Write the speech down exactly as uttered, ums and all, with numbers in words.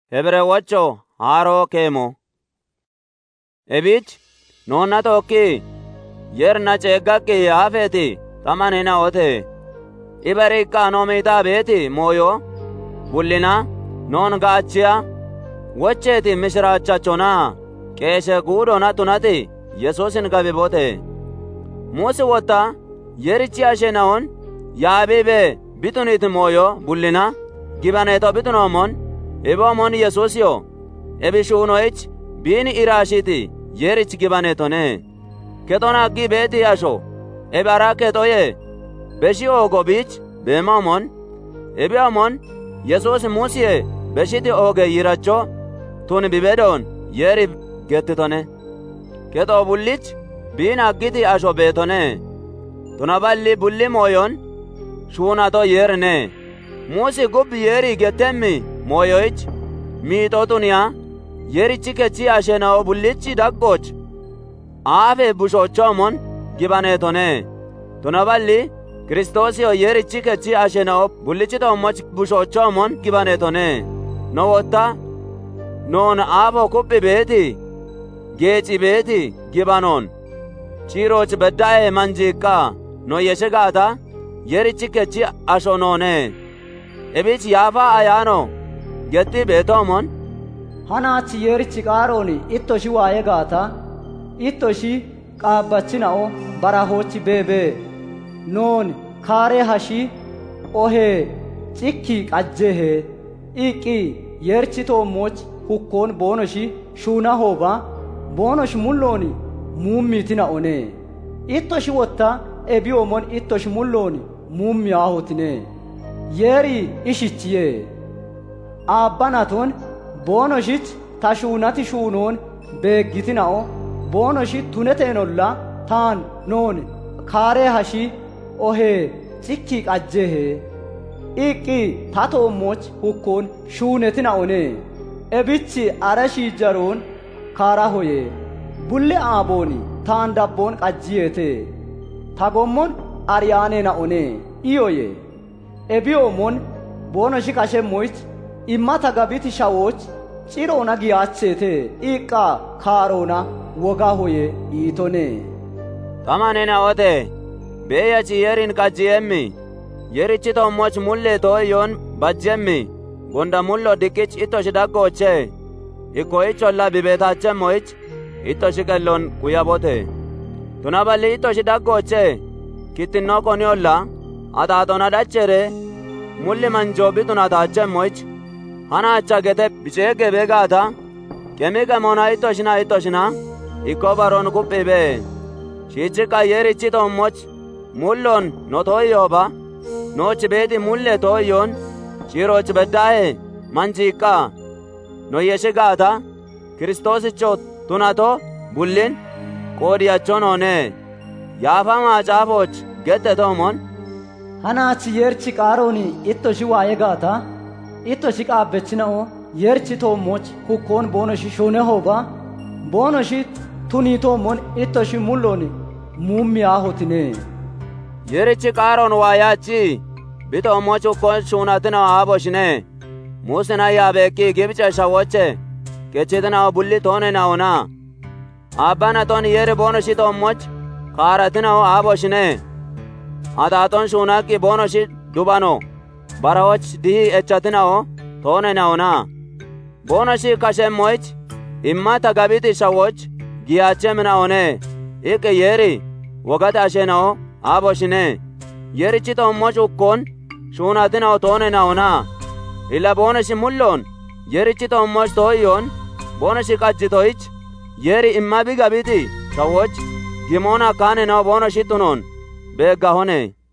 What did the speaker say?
Hebrewacho haro kemo. Ebich nonna tokki yerna ceeggakki yaafeeti tamanina ote. Ibarikka nomita beeti moyo bullina non gaachiya wocheeti mishiraachachona qeeshe guudhona tunati Yesuusin gabibote. Musi wotta yerichi ashenaon yaabibe bitunit moyo bullina gibaneeto bitunomon ibomon Yesuusyo ebishuunoich biini iraashiti yerich gibaneetone ketona gi beeti asho ebara ketoye beshi ogo bich bemomon ebiomon Yesuus musiye beshiti oge yiracho tun bibedon yeri gettitone keto bullich biin aggiti asho beetone tunaballi bulli moyon shuunato yerne musi gubbi yeri gettemmi moyoich miixotuniya yerichi kechi ashenao bullichi daggoch aafe bushochomon gibaneetone tunaballi Kristoosiyo yerichi kechi ashenao bullichi tommoch bushochomon gibaneetone no wotta non aafo kuphi beeti geeci beeti gibanon chiiroch beddae manjiikka no yeshegaata yerichi kechi ashonone ebich yaafa ayaano getti beetomon hanachi yerichi qaaroni ittoshi waaye gaata ittoshi qaabbachinao barahochi beebe non kaare hashi ohe cikki qajjehe iqqi yerchi toommoch hukkoon boonoshi shuuna hooba boonosh mullooni muummiitina one ittoshi wotta ebiyoomon ittoshi mullooni muummiyaahotine yeeri ishichiye aabbanaton boonoshich ta shuunati shuunoon beeggitinao boonoshi tuneteenolla taan noon kaare hashi ohe cikki qajjehe iqqi ta toommoch hukkoon shuunetina one ebichi arashii jaroon kaara hoye bulli aabooni taan dabboon qajjiyeete ta gommon ariyaaneena one iyoye ebiyoomon boonoshi kashemmoych immata gabiti shawooch ciroona giyaacheete iqqa kaaroona woga hoye iitone tamanina ote beeyachi yerin qajjiyemmi yerichi tommoch mulle tooyyoon bajjemmi gonda mullo dikkich ittoshi daggooche ikkoyicholla bibeetaachemmoich ittoshi qellon kuyabote tunaballi ittoshi daggooche kittinnoo koniolla ataatona dhachere mulli manjoo bitunataachemmoich hanaacha gete biceegge beegaata kemike mona ittoshina ittoshina ikko baron kuphibe shiichikka yerichi tommoch mullon no tooyyooba nooch beeti mulle tooyyoon chiiroch beddaa'e manjiikka no yeshigaata Kiristoosicho tunato bullin qoodiyachonone yaafa maacaafoch gette toomon hanachi yerchi qaaroni ittoshi waaye gaata ittoshi qaabbechina'o yerchi toommoch hukkoon boonoshi shuune hooba boonoshi tunii toommon ittoshi mullooni muummiyaahotine yerichi qaaron waayachi bitoommoch hukkoon shuunatinao aaboshine muusina yaabeekki gibce shawoche kechitinao bulli toonenaona aabbanaton yeri boonoshi toommoch kaaratinao aaboshine ataaton shuunakki boonoshi dubano barawoch dihi echatinao toonenaona boonoshi kashemmoich immata gabiti shawoch giyaachemnaone iqqi yeri wogate ashenao aaboshine yerichi tommoch hukkoon shuunatinao toonenaona illa boonoshi mulloon yerichi tommoch tooyyoon boonoshi qajjitoich yeri imma bi gabiti shawoch gimoona kaanenao boonoshi tunoon beeggahone